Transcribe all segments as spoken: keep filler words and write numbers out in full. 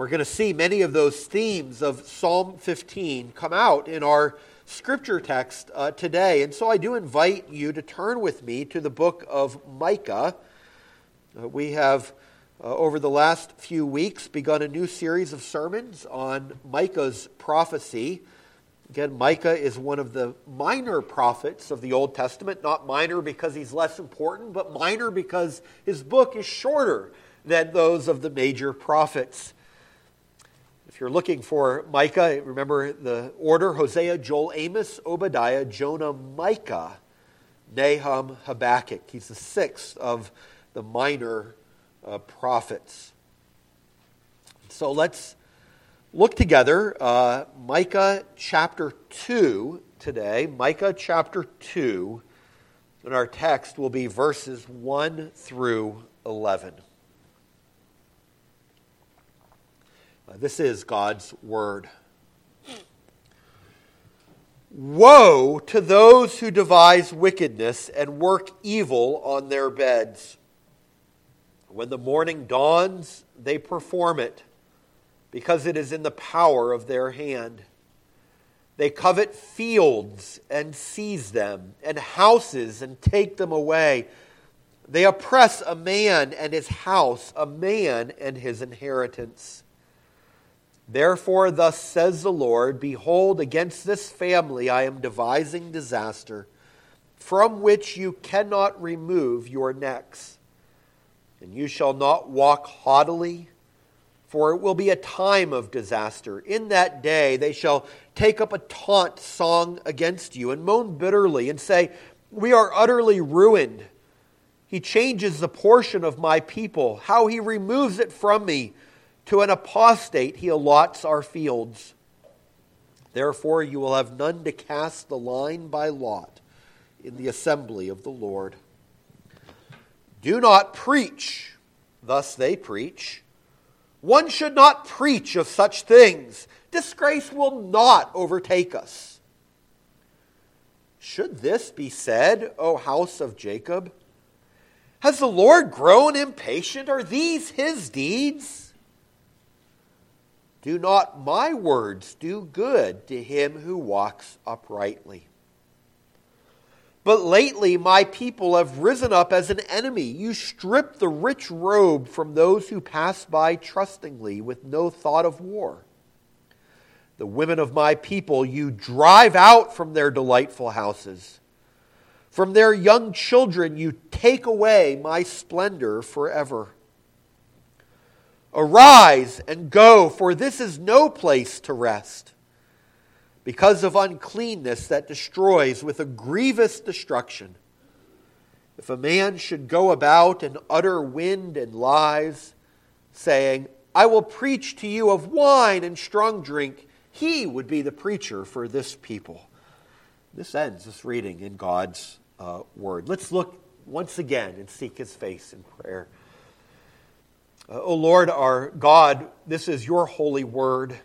We're going to see many of those themes of Psalm fifteen come out in our scripture text uh, today. And so I do invite you to turn with me to the book of Micah. Uh, we have, uh, over the last few weeks, begun a new series of sermons on Micah's prophecy. Again, Micah is one of the minor prophets of the Old Testament, not minor because he's less important, but minor because his book is shorter than those of the major prophets. If you're looking for Micah, remember the order: Hosea, Joel, Amos, Obadiah, Jonah, Micah, Nahum, Habakkuk. He's the sixth of the minor uh, prophets. So let's look together, uh, Micah chapter two today. Micah chapter two, and our text will be verses one through eleven. Uh, this is God's word. Woe to those who devise wickedness and work evil on their beds. When the morning dawns, they perform it, because it is in the power of their hand. They covet fields and seize them, and houses and take them away. They oppress a man and his house, a man and his inheritance. Therefore, thus says the Lord, behold, against this family I am devising disaster, from which you cannot remove your necks. And you shall not walk haughtily, for it will be a time of disaster. In that day they shall take up a taunt song against you, and moan bitterly, and say, we are utterly ruined. He changes the portion of my people, how he removes it from me. To an apostate he allots our fields. Therefore you will have none to cast the line by lot in the assembly of the Lord. Do not preach, thus they preach. One should not preach of such things. Disgrace will not overtake us. Should this be said, O house of Jacob? Has the Lord grown impatient? Are these his deeds? Do not my words do good to him who walks uprightly? But lately my people have risen up as an enemy. You strip the rich robe from those who pass by trustingly with no thought of war. The women of my people you drive out from their delightful houses. From their young children you take away my splendor forever. Arise and go, for this is no place to rest, because of uncleanness that destroys with a grievous destruction. If a man should go about and utter wind and lies, saying, I will preach to you of wine and strong drink, he would be the preacher for this people. This ends this reading in God's uh, word. Let's look once again and seek his face in prayer. Uh, O Lord, our God, this is your holy word.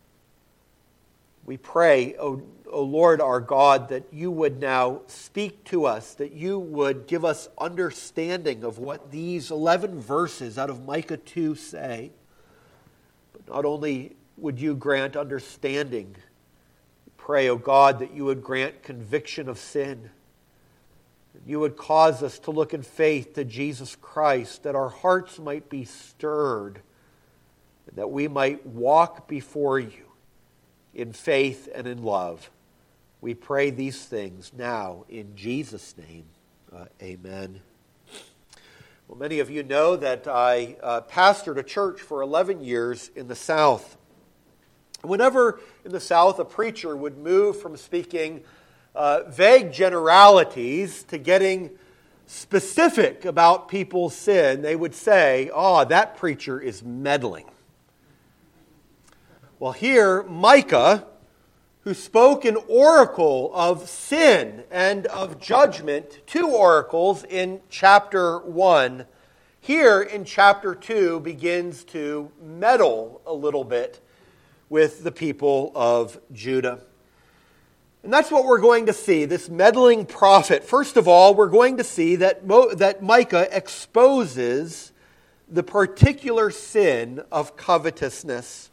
We pray, O, O Lord, our God, that you would now speak to us, that you would give us understanding of what these eleven verses out of Micah two say. But not only would you grant understanding, we pray, O God, that you would grant conviction of sin. You would cause us to look in faith to Jesus Christ, that our hearts might be stirred, and that we might walk before you in faith and in love. We pray these things now in Jesus' name. Uh, amen. Well, many of you know that I uh, pastored a church for eleven years in the South. Whenever in the South a preacher would move from speaking Uh, vague generalities to getting specific about people's sin, they would say, oh, that preacher is meddling. Well, here, Micah, who spoke an oracle of sin and of judgment, two oracles in chapter one, here in chapter two begins to meddle a little bit with the people of Judah. And that's what we're going to see, this meddling prophet. First of all, we're going to see that Mo, that Micah exposes the particular sin of covetousness.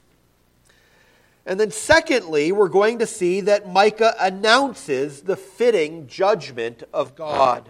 And then secondly, we're going to see that Micah announces the fitting judgment of God.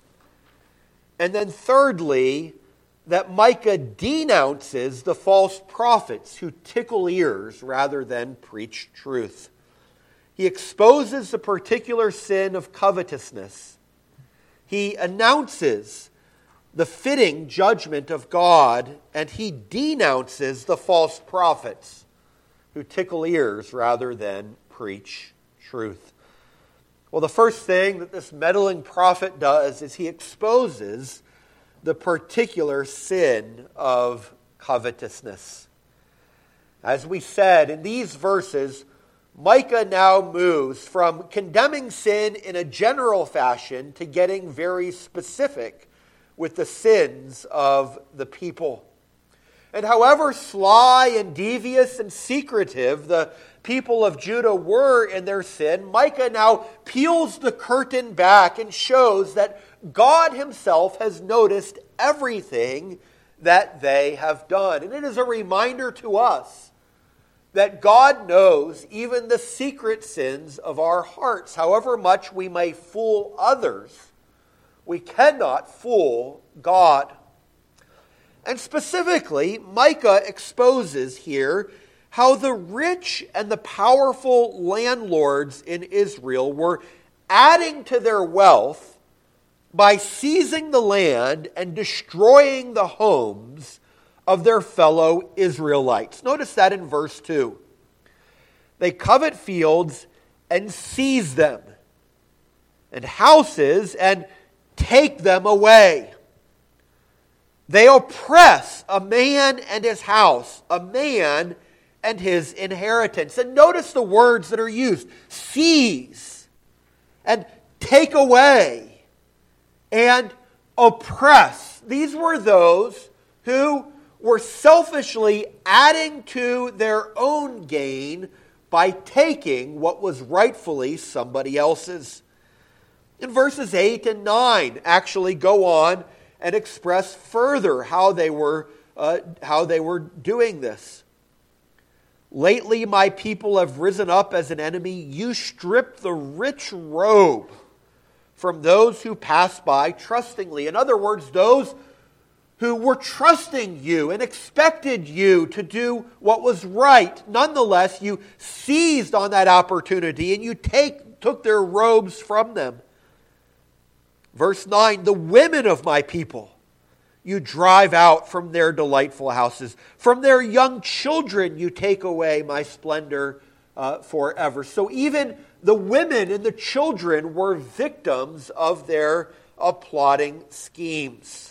And then thirdly, that Micah denounces the false prophets who tickle ears rather than preach truth. He exposes the particular sin of covetousness. He announces the fitting judgment of God, and he denounces the false prophets who tickle ears rather than preach truth. Well, the first thing that this meddling prophet does is he exposes the particular sin of covetousness. As we said, in these verses, Micah now moves from condemning sin in a general fashion to getting very specific with the sins of the people. And however sly and devious and secretive the people of Judah were in their sin, Micah now peels the curtain back and shows that God himself has noticed everything that they have done. And it is a reminder to us that God knows even the secret sins of our hearts. However much we may fool others, we cannot fool God. And specifically, Micah exposes here how the rich and the powerful landlords in Israel were adding to their wealth by seizing the land and destroying the homes of their fellow Israelites. Notice that in verse two. They covet fields and seize them, and houses and take them away. They oppress a man and his house, a man and his inheritance. And notice the words that are used: seize, and take away, and oppress. These were those who were selfishly adding to their own gain by taking what was rightfully somebody else's. In verses eight and nine actually go on and express further how they were uh, how they were doing this. Lately my people have risen up as an enemy. You stripped the rich robe from those who pass by trustingly. In other words, those who were trusting you and expected you to do what was right. Nonetheless, you seized on that opportunity and you take, took their robes from them. Verse nine, the women of my people you drive out from their delightful houses. From their young children you take away my splendor uh, forever. So even the women and the children were victims of their uh, plotting schemes.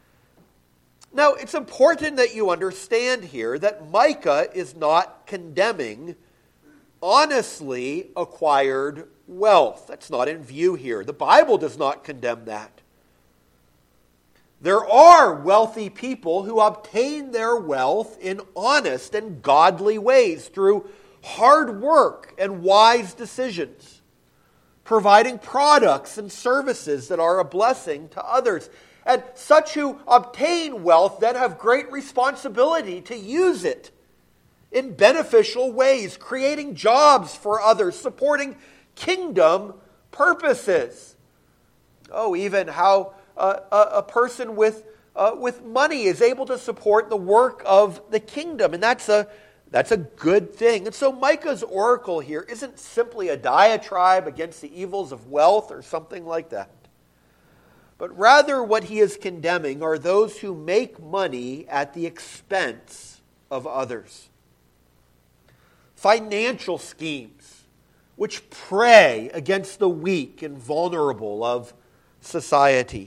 Now, it's important that you understand here that Micah is not condemning honestly acquired wealth. That's not in view here. The Bible does not condemn that. There are wealthy people who obtain their wealth in honest and godly ways through hard work and wise decisions, providing products and services that are a blessing to others. And such who obtain wealth then have great responsibility to use it in beneficial ways, creating jobs for others, supporting kingdom purposes. Oh, even how uh, a, a person with uh, with money is able to support the work of the kingdom, and that's a that's a good thing. And so Micah's oracle here isn't simply a diatribe against the evils of wealth or something like that, but rather what he is condemning are those who make money at the expense of others. Financial schemes which prey against the weak and vulnerable of society.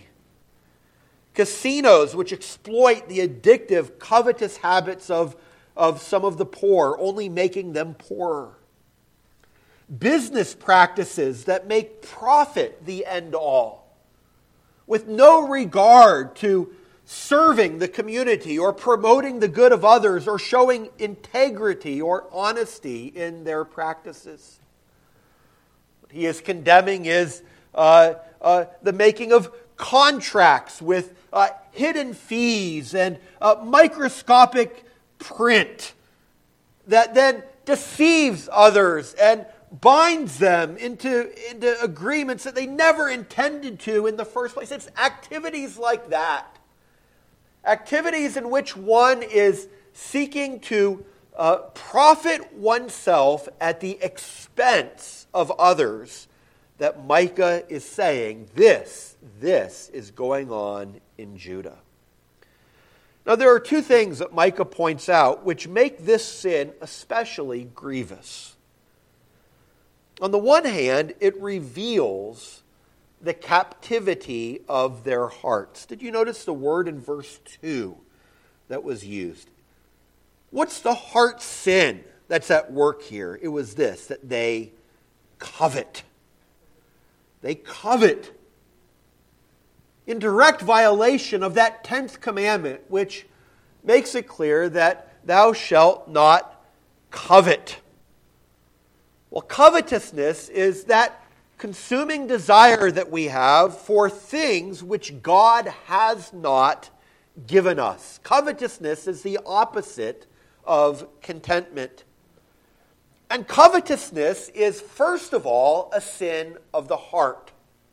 Casinos which exploit the addictive, covetous habits of, of some of the poor, only making them poorer. Business practices that make profit the end all, with no regard to serving the community or promoting the good of others or showing integrity or honesty in their practices. What he is condemning is uh, uh, the making of contracts with uh, hidden fees and uh, microscopic print that then deceives others and binds them into, into agreements that they never intended to in the first place. It's activities like that. Activities in which one is seeking to uh, profit oneself at the expense of others that Micah is saying this, this is going on in Judah. Now there are two things that Micah points out which make this sin especially grievous. On the one hand, it reveals the captivity of their hearts. Did you notice the word in verse two that was used? What's the heart sin that's at work here? It was this, that they covet. They covet. In direct violation of that tenth commandment, which makes it clear that thou shalt not covet. Well, covetousness is that consuming desire that we have for things which God has not given us. Covetousness is the opposite of contentment. And covetousness is, first of all, a sin of the heart.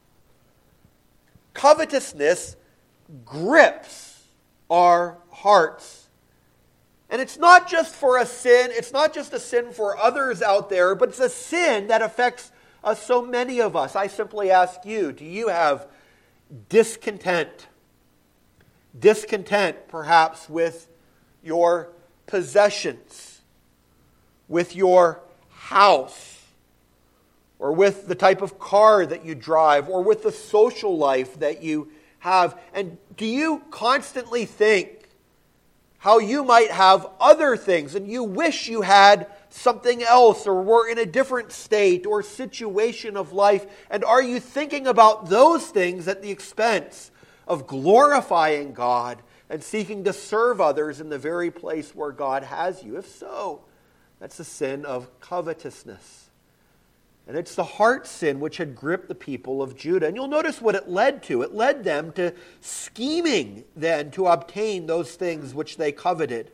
Covetousness grips our hearts. And it's not just for a sin, it's not just a sin for others out there, but it's a sin that affects uh, so many of us. I simply ask you, do you have discontent? Discontent, perhaps, with your possessions, with your house, or with the type of car that you drive, or with the social life that you have. And do you constantly think how you might have other things and you wish you had something else or were in a different state or situation of life? And are you thinking about those things at the expense of glorifying God and seeking to serve others in the very place where God has you? If so, that's a sin of covetousness. And it's the heart sin which had gripped the people of Judah. And you'll notice what it led to. It led them to scheming then to obtain those things which they coveted.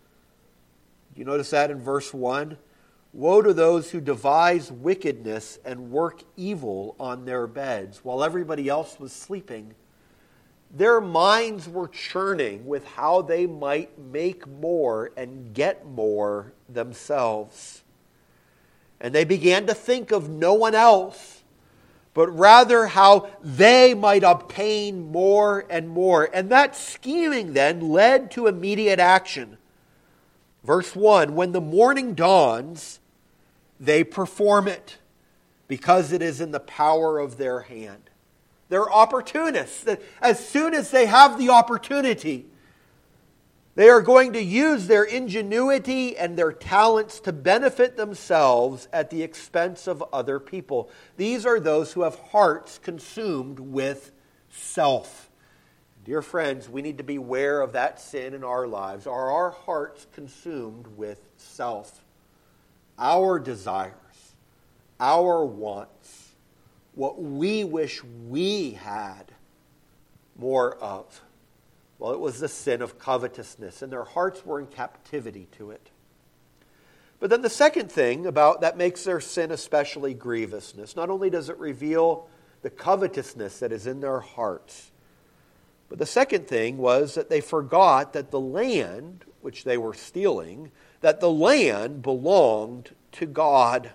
You notice that in verse one? Woe to those who devise wickedness and work evil on their beds. While everybody else was sleeping, their minds were churning with how they might make more and get more themselves. And they began to think of no one else, but rather how they might obtain more and more. And that scheming then led to immediate action. Verse one, when the morning dawns, they perform it because it is in the power of their hand. They're opportunists. As soon as they have the opportunity, they are going to use their ingenuity and their talents to benefit themselves at the expense of other people. These are those who have hearts consumed with self. Dear friends, we need to beware of that sin in our lives. Are our hearts consumed with self? Our desires, our wants, what we wish we had more of. Well, it was the sin of covetousness, and their hearts were in captivity to it. But then the second thing about that makes their sin especially grievousness, not only does it reveal the covetousness that is in their hearts, but the second thing was that they forgot that the land which they were stealing, that the land belonged to God.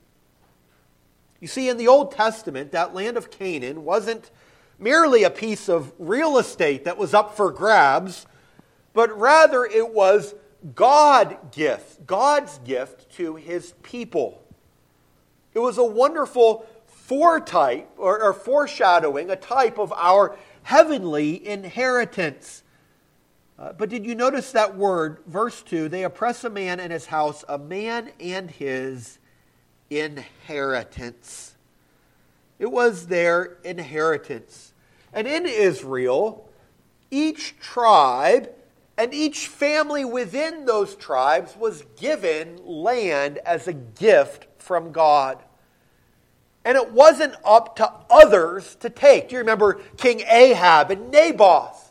You see, in the Old Testament, that land of Canaan wasn't merely a piece of real estate that was up for grabs, but rather it was God gift, God's gift to His people. It was a wonderful foretype or, or foreshadowing, a type of our heavenly inheritance. Uh, but did you notice that word, verse two, they oppress a man and his house, a man and his inheritance. It was their inheritance. And in Israel, each tribe and each family within those tribes was given land as a gift from God. And it wasn't up to others to take. Do you remember King Ahab and Naboth?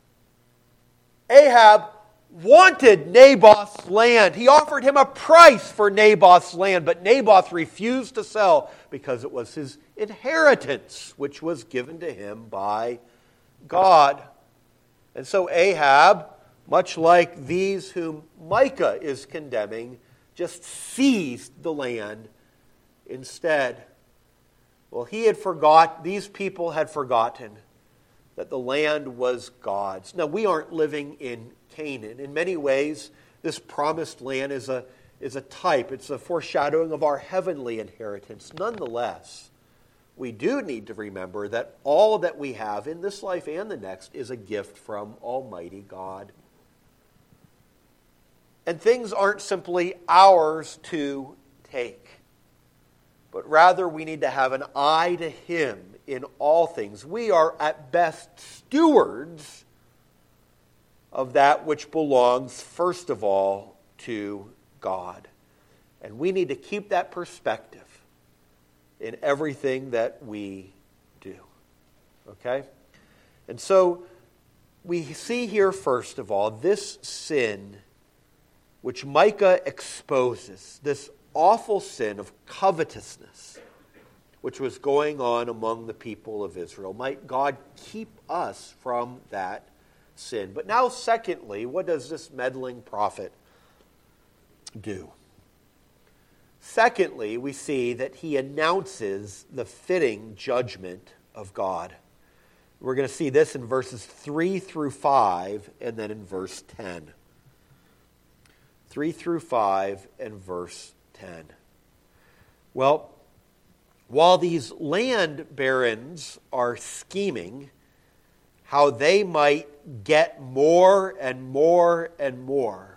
Ahab wanted Naboth's land. He offered him a price for Naboth's land, but Naboth refused to sell because it was his inheritance, which was given to him by God. And so Ahab, much like these whom Micah is condemning, just seized the land instead. Well, he had forgot, these people had forgotten that the land was God's. Now, we aren't living in Canaan. In many ways, this promised land is a, is a type. It's a foreshadowing of our heavenly inheritance. Nonetheless, we do need to remember that all that we have in this life and the next is a gift from Almighty God. And things aren't simply ours to take, but rather we need to have an eye to Him in all things. We are at best stewards of that which belongs first of all to God. And we need to keep that perspective in everything that we do. Okay? And so we see here first of all this sin which Micah exposes, this awful sin of covetousness which was going on among the people of Israel. Might God keep us from that sin. But now, secondly, what does this meddling prophet do? Secondly, we see that he announces the fitting judgment of God. We're going to see this in verses three through five and then in verse ten. three through five and verse ten. Well, while these land barons are scheming how they might get more and more and more,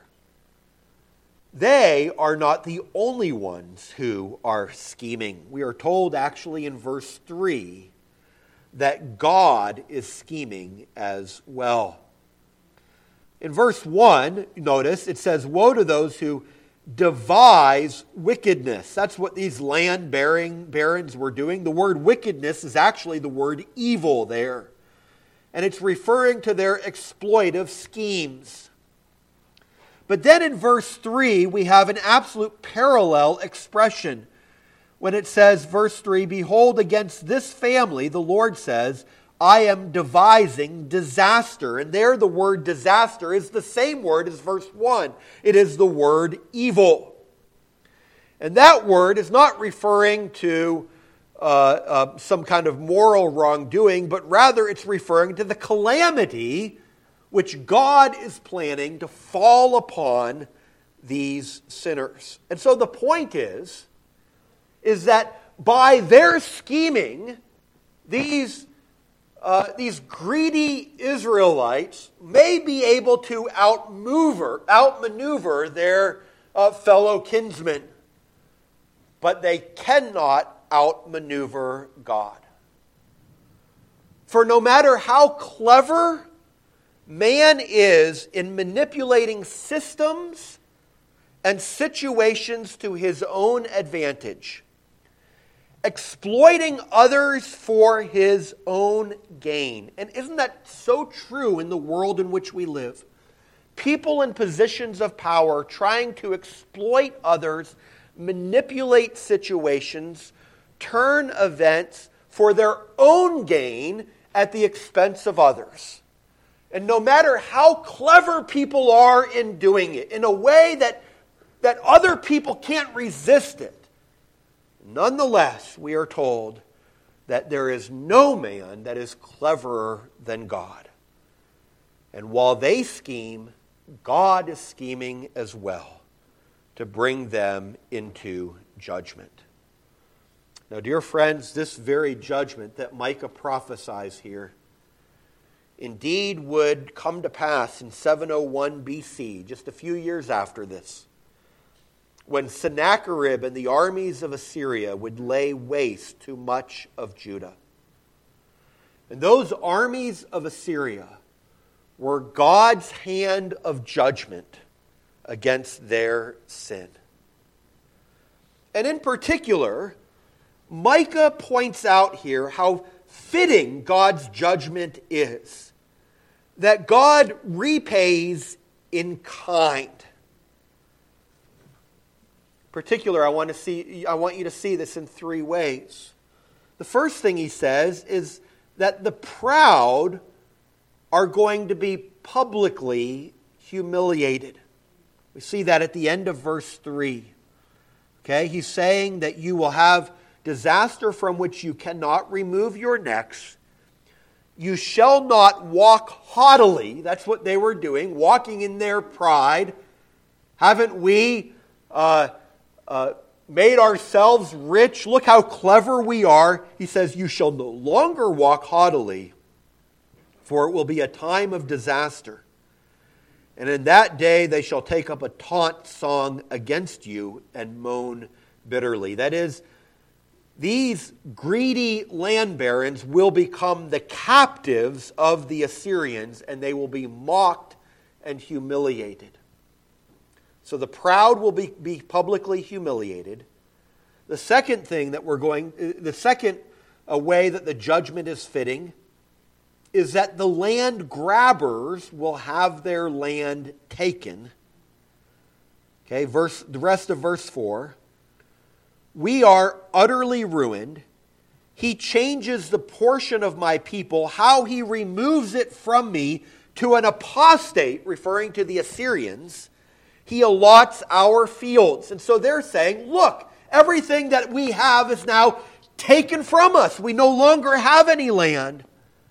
they are not the only ones who are scheming. We are told actually in verse three that God is scheming as well. In verse one, notice, it says, "Woe to those who devise wickedness." That's what these land-bearing barons were doing. The word wickedness is actually the word evil there. And it's referring to their exploitive schemes. But then in verse three, we have an absolute parallel expression. When it says, verse three, "Behold, against this family," the Lord says, "I am devising disaster." And there the word disaster is the same word as verse one. It is the word evil. And that word is not referring to uh, uh, some kind of moral wrongdoing, but rather it's referring to the calamity which God is planning to fall upon these sinners. And so the point is, is that by their scheming, these Uh, these greedy Israelites may be able to outmaneuver, outmaneuver their uh, fellow kinsmen, but they cannot outmaneuver God. For no matter how clever man is in manipulating systems and situations to his own advantage, exploiting others for his own gain. And isn't that so true in the world in which we live? People in positions of power trying to exploit others, manipulate situations, turn events for their own gain at the expense of others. And no matter how clever people are in doing it, in a way that, that other people can't resist it, nonetheless, we are told that there is no man that is cleverer than God. And while they scheme, God is scheming as well to bring them into judgment. Now, dear friends, this very judgment that Micah prophesies here indeed would come to pass in seven oh one B C, just a few years after this, when Sennacherib and the armies of Assyria would lay waste to much of Judah. And those armies of Assyria were God's hand of judgment against their sin. And in particular, Micah points out here how fitting God's judgment is. That God repays in kind. In particular, I want to see I want you to see this in three ways. The first thing he says is that the proud are going to be publicly humiliated. We see that at the end of verse three. Okay, he's saying that you will have disaster from which you cannot remove your necks. You shall not walk haughtily. That's what they were doing, walking in their pride. Haven't we uh, uh, made ourselves rich? Look how clever we are. He says, you shall no longer walk haughtily, for it will be a time of disaster. And in that day they shall take up a taunt song against you and moan bitterly. That is, these greedy land barons will become the captives of the Assyrians, and they will be mocked and humiliated. So the proud will be, be publicly humiliated. The second thing that we're going, the second uh, way that the judgment is fitting is that the land grabbers will have their land taken. Okay, verse, the rest of verse four. We are utterly ruined. He changes the portion of my people, how he removes it from me to an apostate, referring to the Assyrians. He allots our fields. And so they're saying, look, everything that we have is now taken from us. We no longer have any land.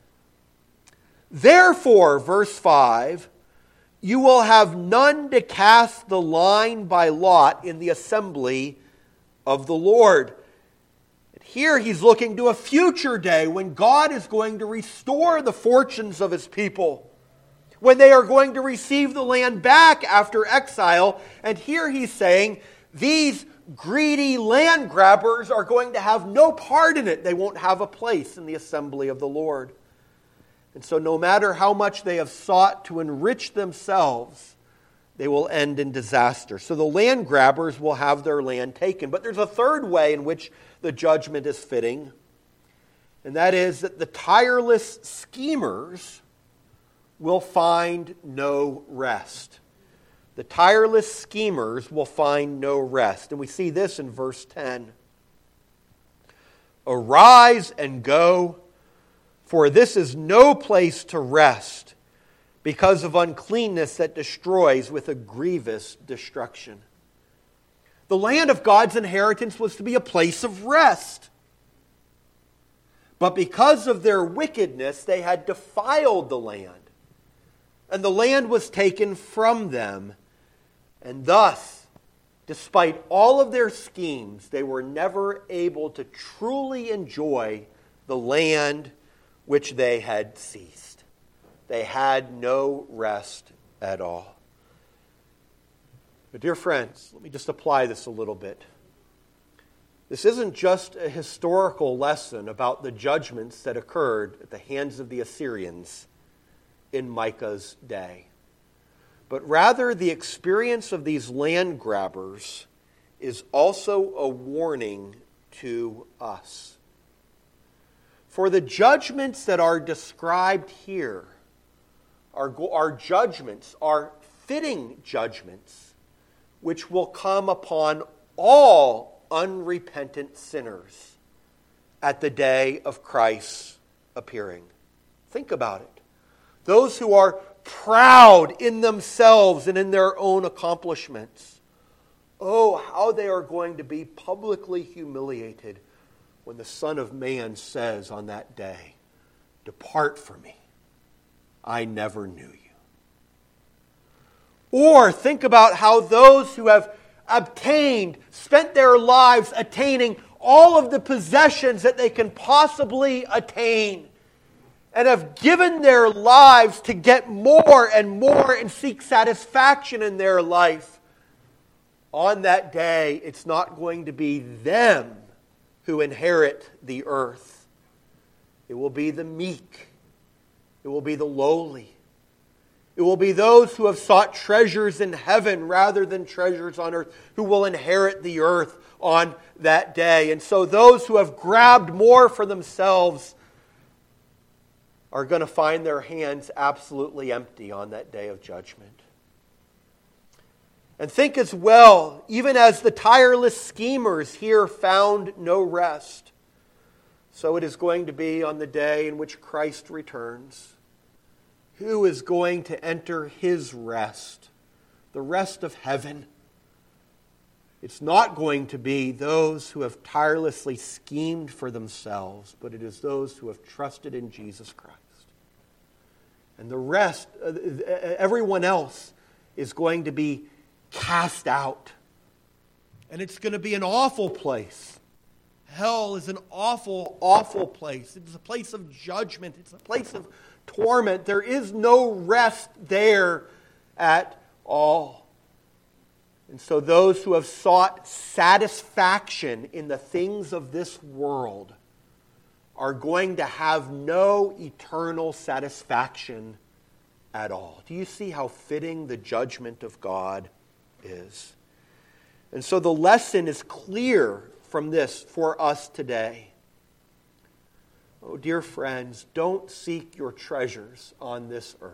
Therefore, verse five, you will have none to cast the line by lot in the assembly of the Lord. And here he's looking to a future day when God is going to restore the fortunes of his people, when they are going to receive the land back after exile. And here he's saying these greedy land grabbers are going to have no part in it. They won't have a place in the assembly of the Lord. And so no matter how much they have sought to enrich themselves, they will end in disaster. So the land grabbers will have their land taken. But there's a third way in which the judgment is fitting, and that is that the tireless schemers will find no rest. The tireless schemers will find no rest. And we see this in verse ten. Arise and go, for this is no place to rest, because of uncleanness that destroys with a grievous destruction. The land of God's inheritance was to be a place of rest. But because of their wickedness, they had defiled the land. And the land was taken from them. And thus, despite all of their schemes, they were never able to truly enjoy the land which they had seized. They had no rest at all. But dear friends, let me just apply this a little bit. This isn't just a historical lesson about the judgments that occurred at the hands of the Assyrians in Micah's day. But rather, the experience of these land grabbers is also a warning to us. For the judgments that are described here are, are judgments, are fitting judgments, which will come upon all unrepentant sinners at the day of Christ's appearing. Think about it. Those who are proud in themselves and in their own accomplishments. Oh, how they are going to be publicly humiliated when the Son of Man says on that day, "Depart from me, I never knew you." Or think about how those who have obtained, spent their lives attaining all of the possessions that they can possibly attain, and have given their lives to get more and more and seek satisfaction in their life. On that day, it's not going to be them who inherit the earth. It will be the meek. It will be the lowly. It It will be those who have sought treasures in heaven rather than treasures on earth who will inherit the earth on that day. And so those who have grabbed more for themselves are going to find their hands absolutely empty on that day of judgment. And think as well, even as the tireless schemers here found no rest, so it is going to be on the day in which Christ returns. Who is going to enter his rest, the rest of heaven? It's not going to be those who have tirelessly schemed for themselves, but it is those who have trusted in Jesus Christ. And the rest, everyone else, is going to be cast out. And it's going to be an awful place. Hell is an awful, awful place. It's a place of judgment. It's a place of torment. There is no rest there at all. And so those who have sought satisfaction in the things of this world are going to have no eternal satisfaction at all. Do you see how fitting the judgment of God is? And so the lesson is clear from this for us today. Oh, dear friends, don't seek your treasures on this earth.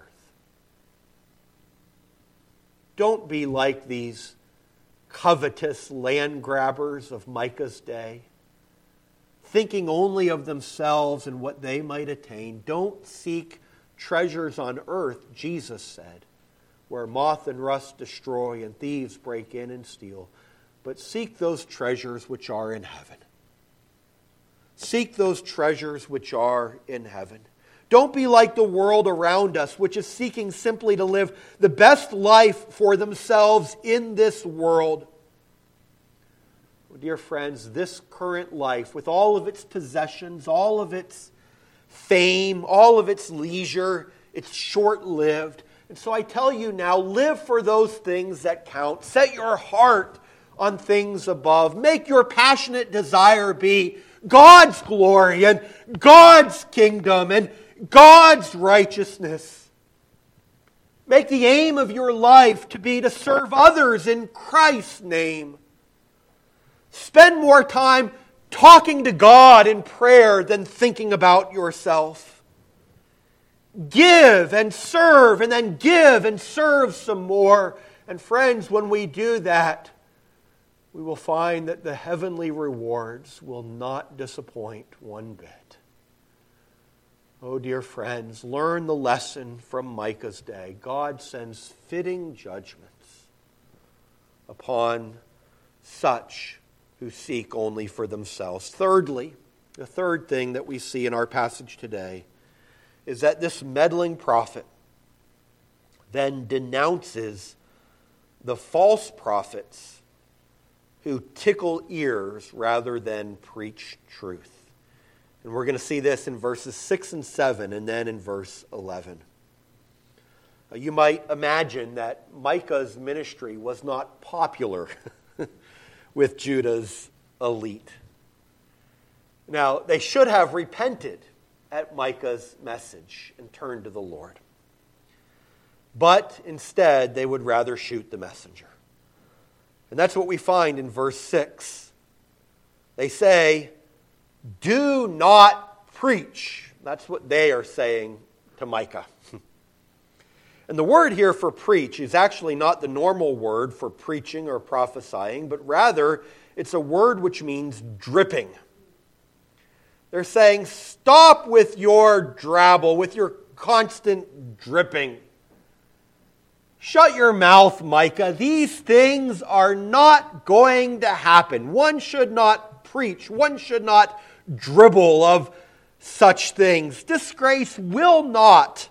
Don't be like these covetous land grabbers of Micah's day, thinking only of themselves and what they might attain. Don't seek treasures on earth, Jesus said, where moth and rust destroy and thieves break in and steal, but seek those treasures which are in heaven. Seek those treasures which are in heaven. Don't be like the world around us, which is seeking simply to live the best life for themselves in this world. Oh, dear friends, this current life, with all of its possessions, all of its fame, all of its leisure, it's short-lived. And so I tell you now, live for those things that count. Set your heart on things above. Make your passionate desire be God's glory and God's kingdom and God's righteousness. Make the aim of your life to be to serve others in Christ's name. Spend more time talking to God in prayer than thinking about yourself. Give and serve and then give and serve some more. And friends, when we do that, we will find that the heavenly rewards will not disappoint one bit. Oh, dear friends, learn the lesson from Micah's day. God sends fitting judgments upon such who seek only for themselves. Thirdly, the third thing that we see in our passage today is that this meddling prophet then denounces the false prophets who tickle ears rather than preach truth. And we're going to see this in verses six and seven and then in verse eleven. You might imagine that Micah's ministry was not popular with Judah's elite. Now, they should have repented at Micah's message and turned to the Lord. But instead, they would rather shoot the messenger. And that's what we find in verse six. They say, "Do not preach." That's what they are saying to Micah. And the word here for preach is actually not the normal word for preaching or prophesying, but rather it's a word which means dripping. They're saying, stop with your drabble, with your constant dripping. Shut your mouth, Micah. These things are not going to happen. One should not preach. One should not dribble of such things. Disgrace will not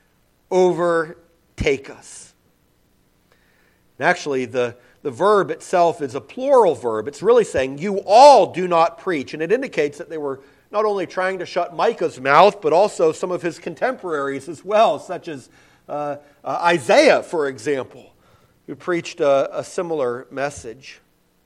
overtake us. And actually, the, the verb itself is a plural verb. It's really saying, you all do not preach. And it indicates that they were not only trying to shut Micah's mouth, but also some of his contemporaries as well, such as uh, uh, Isaiah, for example, who preached a, a similar message.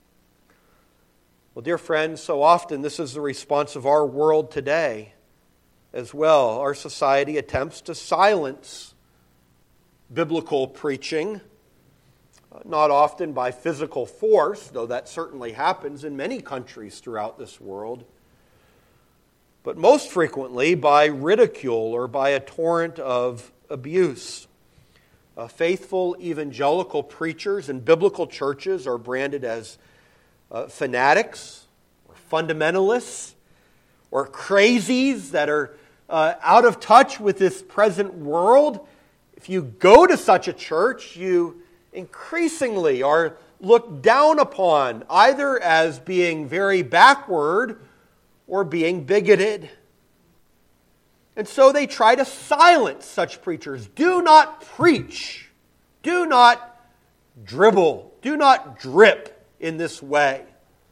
Well, dear friends, so often this is the response of our world today as well. Our society attempts to silence biblical preaching, uh, not often by physical force, though that certainly happens in many countries throughout this world, but most frequently by ridicule or by a torrent of abuse. Uh, faithful evangelical preachers in biblical churches are branded as uh, fanatics or fundamentalists or crazies that are uh, out of touch with this present world. If you go to such a church, you increasingly are looked down upon, either as being very backward or being bigoted. And so they try to silence such preachers. Do not preach. Do not dribble. Do not drip in this way.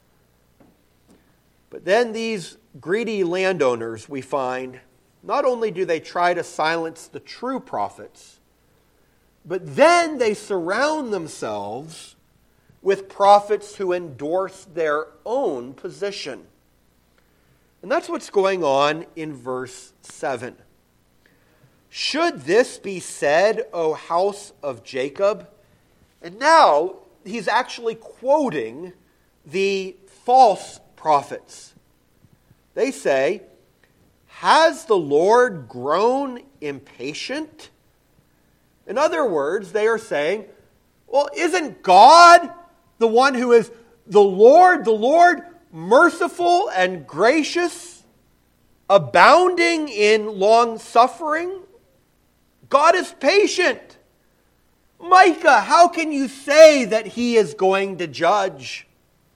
But then these greedy landowners, we find, not only do they try to silence the true prophets, but then they surround themselves with prophets who endorse their own position. And that's what's going on in verse seven. Should this be said, O house of Jacob? And now he's actually quoting the false prophets. They say, has the Lord grown impatient? In other words, they are saying, well, isn't God the one who is the Lord, the Lord merciful and gracious, abounding in long suffering? God is patient. Micah, how can you say that he is going to judge?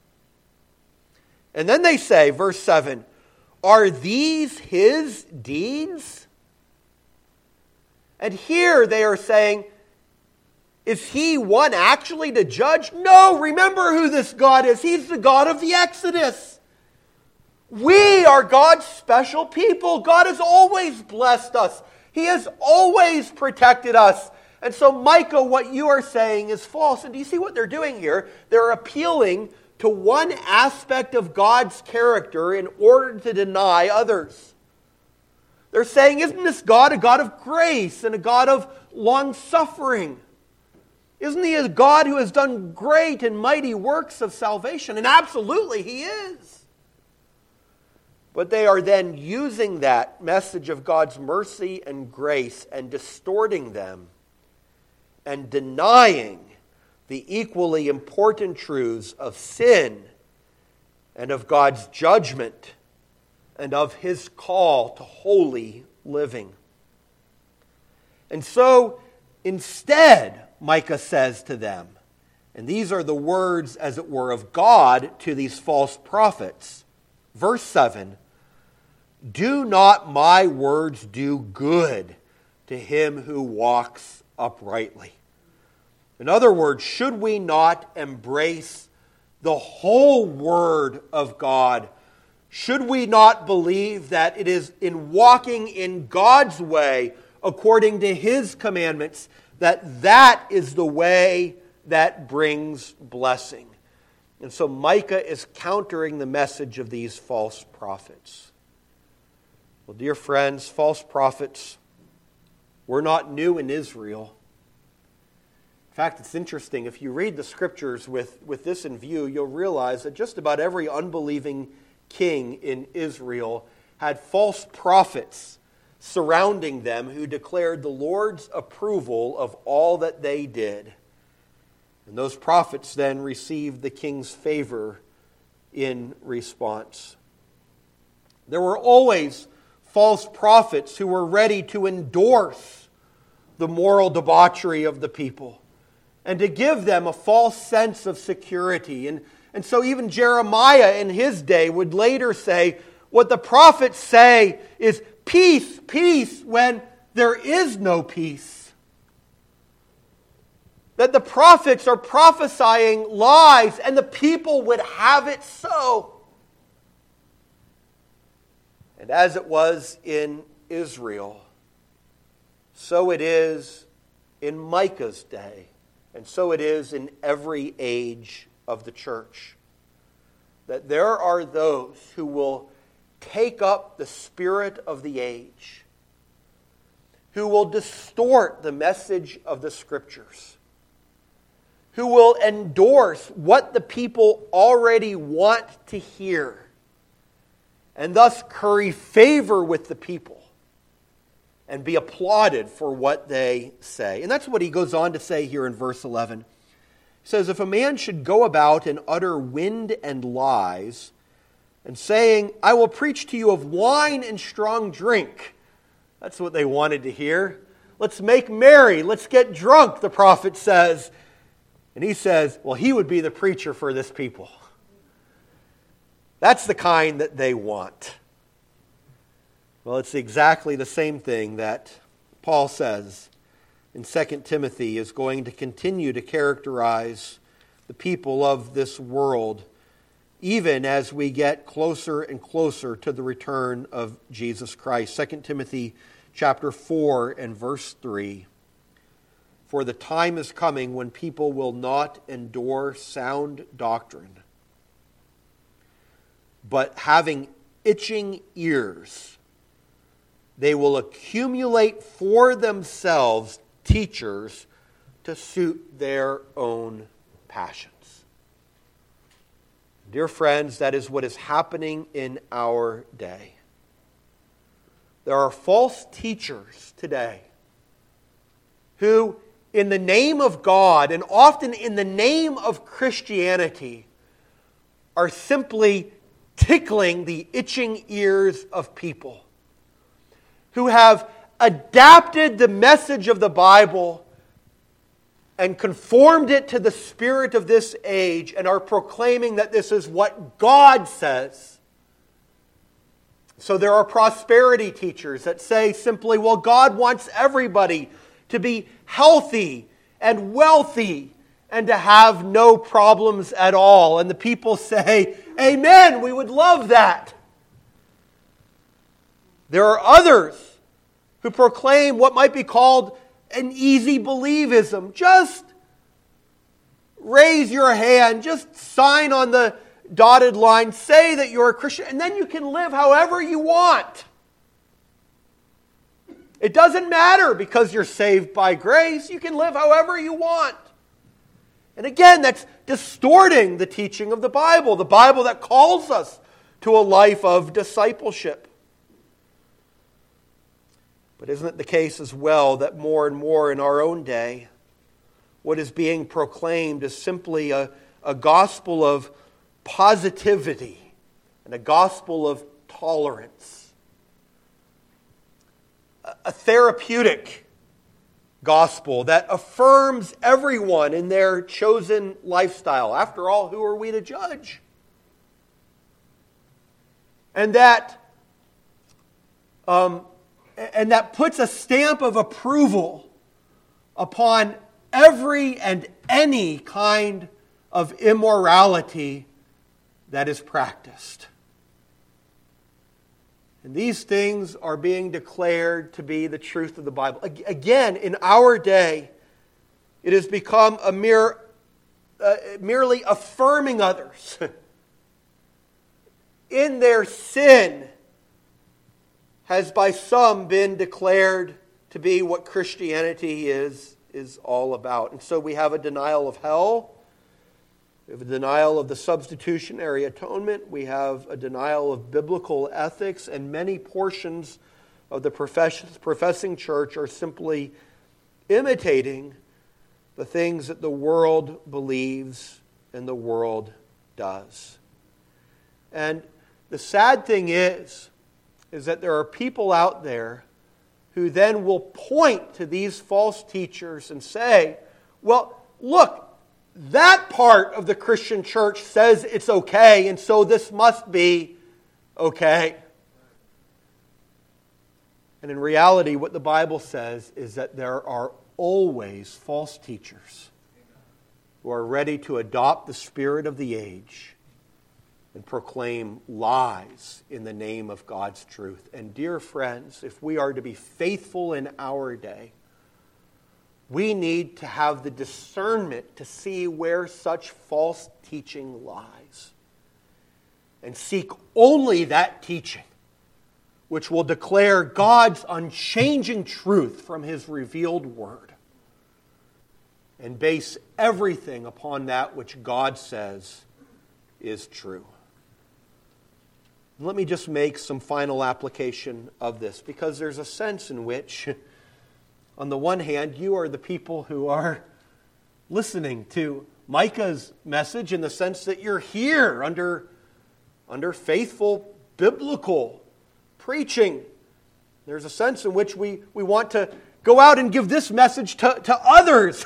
And then they say, verse seven, are these his deeds? And here they are saying, is he one actually to judge? No, remember who this God is. He's the God of the Exodus. We are God's special people. God has always blessed us. He has always protected us. And so, Micah, what you are saying is false. And do you see what they're doing here? They're appealing to one aspect of God's character in order to deny others. They're saying, isn't this God a God of grace and a God of long suffering? Isn't he a God who has done great and mighty works of salvation? And absolutely he is. But they are then using that message of God's mercy and grace and distorting them and denying the equally important truths of sin and of God's judgment and of his call to holy living. And so, instead, Micah says to them, and these are the words, as it were, of God to these false prophets. Verse seven, do not my words do good to him who walks uprightly? In other words, should we not embrace the whole word of God? Should we not believe that it is in walking in God's way, according to his commandments, that that is the way that brings blessing? And so Micah is countering the message of these false prophets. Well, dear friends, false prophets were not new in Israel. In fact, it's interesting. If you read the scriptures with, with this in view, you'll realize that just about every unbelieving king in Israel had false prophets surrounding them who declared the Lord's approval of all that they did. And those prophets then received the king's favor in response. There were always false prophets who were ready to endorse the moral debauchery of the people and to give them a false sense of security. And, and so even Jeremiah in his day would later say, what the prophets say is peace, peace, when there is no peace. That the prophets are prophesying lies and the people would have it so. And as it was in Israel, so it is in Micah's day, and so it is in every age of the church. That there are those who will take up the spirit of the age, who will distort the message of the Scriptures, who will endorse what the people already want to hear, and thus curry favor with the people and be applauded for what they say. And that's what he goes on to say here in verse eleven. He says, if a man should go about and utter wind and lies, and saying, I will preach to you of wine and strong drink. That's what they wanted to hear. Let's make merry. Let's get drunk, the prophet says. And he says, well, he would be the preacher for this people. That's the kind that they want. Well, it's exactly the same thing that Paul says in Second Timothy is going to continue to characterize the people of this world, even as we get closer and closer to the return of Jesus Christ. Second Timothy chapter four and verse three. For the time is coming when people will not endure sound doctrine, but having itching ears, they will accumulate for themselves teachers to suit their own passions. Dear friends, that is what is happening in our day. There are false teachers today who, in the name of God, and often in the name of Christianity, are simply tickling the itching ears of people, who have adapted the message of the Bible and conformed it to the spirit of this age and are proclaiming that this is what God says. So there are prosperity teachers that say simply, well, God wants everybody to be healthy and wealthy and to have no problems at all. And the people say, amen, we would love that. There are others who proclaim what might be called an easy believism. Just raise your hand, just sign on the dotted line, say that you're a Christian, and then you can live however you want. It doesn't matter because you're saved by grace. You can live however you want. And again, that's distorting the teaching of the Bible, the Bible that calls us to a life of discipleship. But isn't it the case as well that more and more in our own day, what is being proclaimed is simply a, a gospel of positivity and a gospel of tolerance, a, a therapeutic gospel that affirms everyone in their chosen lifestyle. After all, who are we to judge? And that um, And that puts a stamp of approval upon every and any kind of immorality that is practiced. And these things are being declared to be the truth of the Bible. Again, in our day, it has become a mere, uh, merely affirming others in their sin has by some been declared to be what Christianity is, is all about. And so we have a denial of hell. We have a denial of the substitutionary atonement. We have a denial of biblical ethics. And many portions of the professing church are simply imitating the things that the world believes and the world does. And the sad thing is, is that there are people out there who then will point to these false teachers and say, well, look, that part of the Christian church says it's okay, and so this must be okay. And in reality, what the Bible says is that there are always false teachers who are ready to adopt the spirit of the age and proclaim lies in the name of God's truth. And dear friends, if we are to be faithful in our day, we need to have the discernment to see where such false teaching lies and seek only that teaching which will declare God's unchanging truth from His revealed Word and base everything upon that which God says is true. Let me just make some final application of this, because there's a sense in which, on the one hand, you are the people who are listening to Micah's message in the sense that you're here under, under faithful biblical preaching. There's a sense in which we, we want to go out and give this message to, to others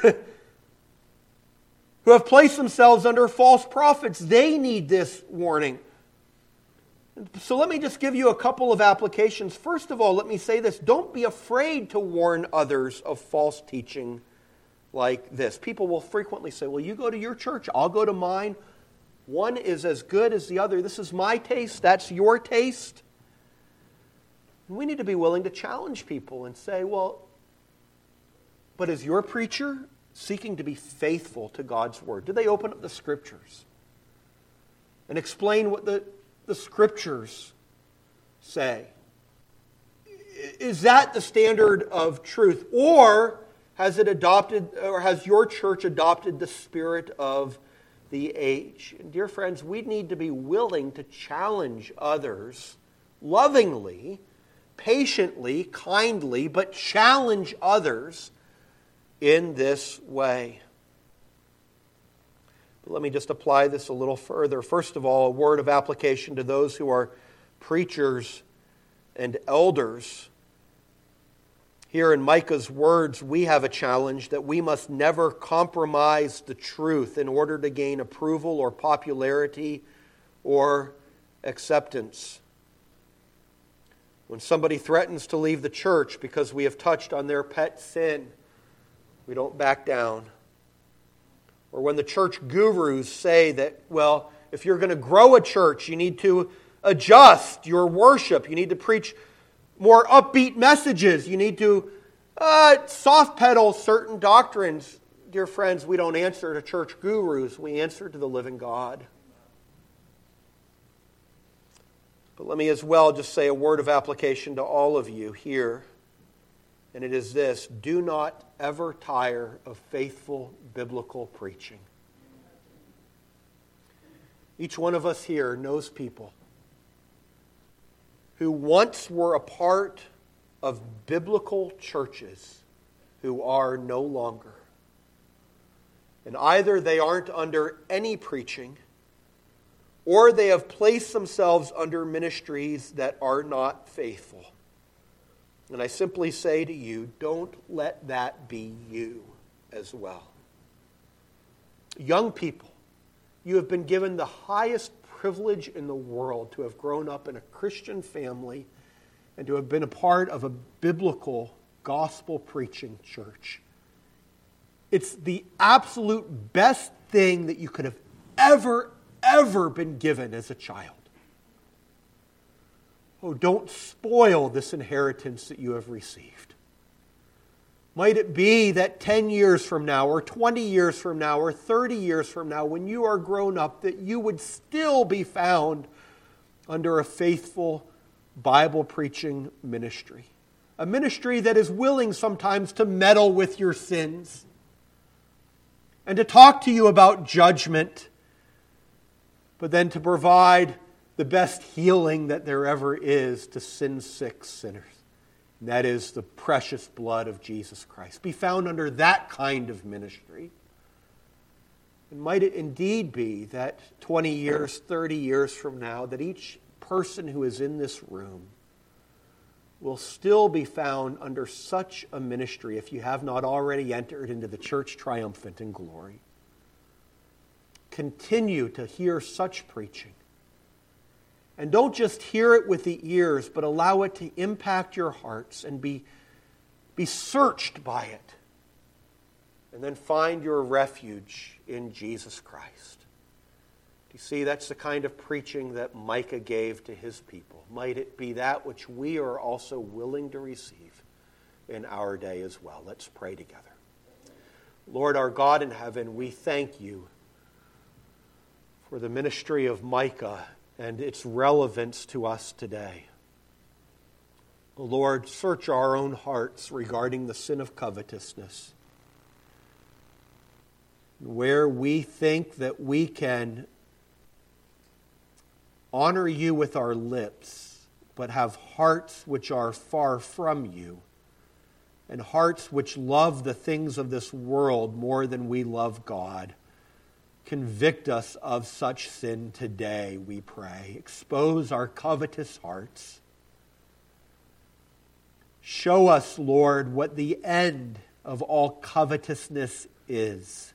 who have placed themselves under false prophets. They need this warning. So let me just give you a couple of applications. First of all, let me say this. Don't be afraid to warn others of false teaching like this. People will frequently say, well, you go to your church, I'll go to mine. One is as good as the other. This is my taste, that's your taste. And we need to be willing to challenge people and say, well, but is your preacher seeking to be faithful to God's Word? Do they open up the Scriptures and explain what the the Scriptures say? Is that the standard of truth? Or has it adopted, or has your church adopted the spirit of the age? And dear friends, we need to be willing to challenge others lovingly, patiently, kindly, but challenge others in this way. But let me just apply this a little further. First of all, a word of application to those who are preachers and elders. Here in Micah's words, we have a challenge that we must never compromise the truth in order to gain approval or popularity or acceptance. When somebody threatens to leave the church because we have touched on their pet sin, we don't back down. Or when the church gurus say that, well, if you're going to grow a church, you need to adjust your worship. You need to preach more upbeat messages. You need to uh, soft pedal certain doctrines. Dear friends, we don't answer to church gurus. We answer to the living God. But let me as well just say a word of application to all of you here. And it is this: do not ever tire of faithful biblical preaching. Each one of us here knows people who once were a part of biblical churches who are no longer. And either they aren't under any preaching, or they have placed themselves under ministries that are not faithful. And I simply say to you, don't let that be you as well. Young people, you have been given the highest privilege in the world to have grown up in a Christian family and to have been a part of a biblical gospel-preaching church. It's the absolute best thing that you could have ever, ever been given as a child. Oh, don't spoil this inheritance that you have received. Might it be that ten years from now, or twenty years from now, or thirty years from now, when you are grown up, that you would still be found under a faithful Bible-preaching ministry. A ministry that is willing sometimes to meddle with your sins and to talk to you about judgment, but then to provide the best healing that there ever is to sin-sick sinners. And that is the precious blood of Jesus Christ. Be found under that kind of ministry. And might it indeed be that twenty years, thirty years from now, that each person who is in this room will still be found under such a ministry if you have not already entered into the church triumphant in glory. Continue to hear such preaching. And don't just hear it with the ears, but allow it to impact your hearts and be, be searched by it. And then find your refuge in Jesus Christ. You see, that's the kind of preaching that Micah gave to his people. Might it be that which we are also willing to receive in our day as well. Let's pray together. Lord, our God in heaven, we thank you for the ministry of Micah and its relevance to us today. Lord, search our own hearts regarding the sin of covetousness. Where we think that we can honor you with our lips, but have hearts which are far from you, and hearts which love the things of this world more than we love God. Convict us of such sin today, we pray. Expose our covetous hearts. Show us, Lord, what the end of all covetousness is.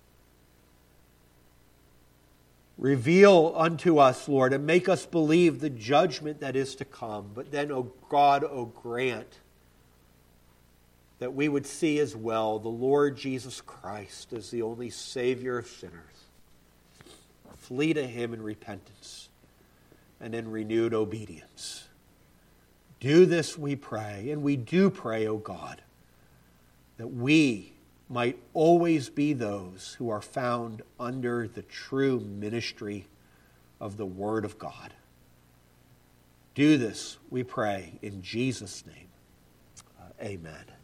Reveal unto us, Lord, and make us believe the judgment that is to come. But then, O God, O grant that we would see as well the Lord Jesus Christ as the only Savior of sinners. Flee to him in repentance and in renewed obedience. Do this, we pray, and we do pray, O God, that we might always be those who are found under the true ministry of the Word of God. Do this, we pray, in Jesus' name. Uh, amen.